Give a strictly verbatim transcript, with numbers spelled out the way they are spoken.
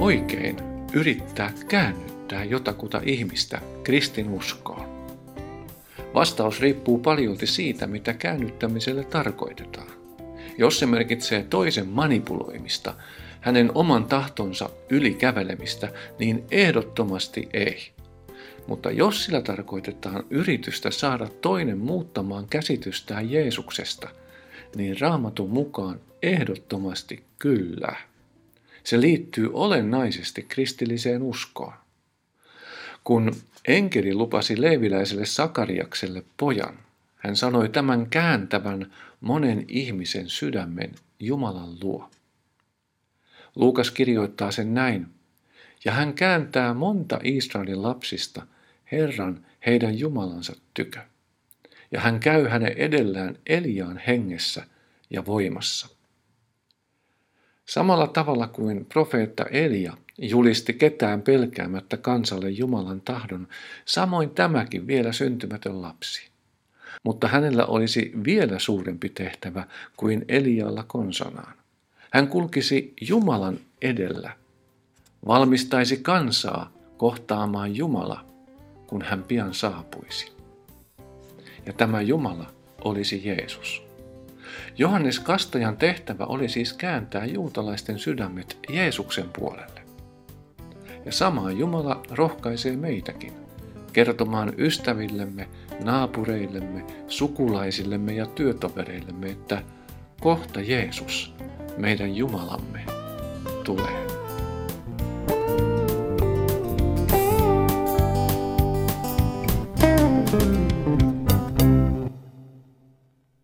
oikein yrittää käännyttää jotakuta ihmistä kristinuskoon? Vastaus riippuu paljolti siitä, mitä käännyttämiselle tarkoitetaan. Jos se merkitsee toisen manipuloimista, hänen oman tahtonsa ylikävelemistä, niin ehdottomasti ei. Mutta jos sillä tarkoitetaan yritystä saada toinen muuttamaan käsitystään Jeesuksesta, niin Raamatun mukaan ehdottomasti kyllä. Se liittyy olennaisesti kristilliseen uskoon. Kun enkeli lupasi leeviläiselle Sakariakselle pojan, hän sanoi tämän kääntävän monen ihmisen sydämen Jumalan luo. Luukas kirjoittaa sen näin, ja hän kääntää monta Israelin lapsista Herran heidän Jumalansa tykö. Ja hän käy hänen edellään Eliaan hengessä ja voimassa. Samalla tavalla kuin profeetta Elia julisti ketään pelkäämättä kansalle Jumalan tahdon, samoin tämäkin vielä syntymätön lapsi. Mutta hänellä olisi vielä suurempi tehtävä kuin Elialla konsanaan. Hän kulkisi Jumalan edellä, valmistaisi kansaa kohtaamaan Jumala, kun hän pian saapuisi. Ja tämä Jumala olisi Jeesus. Johannes Kastajan tehtävä oli siis kääntää juutalaisten sydämet Jeesuksen puolelle. Ja sama Jumala rohkaisee meitäkin kertomaan ystävillemme, naapureillemme, sukulaisillemme ja työtovereillemme, että kohta Jeesus, meidän Jumalamme, tulee.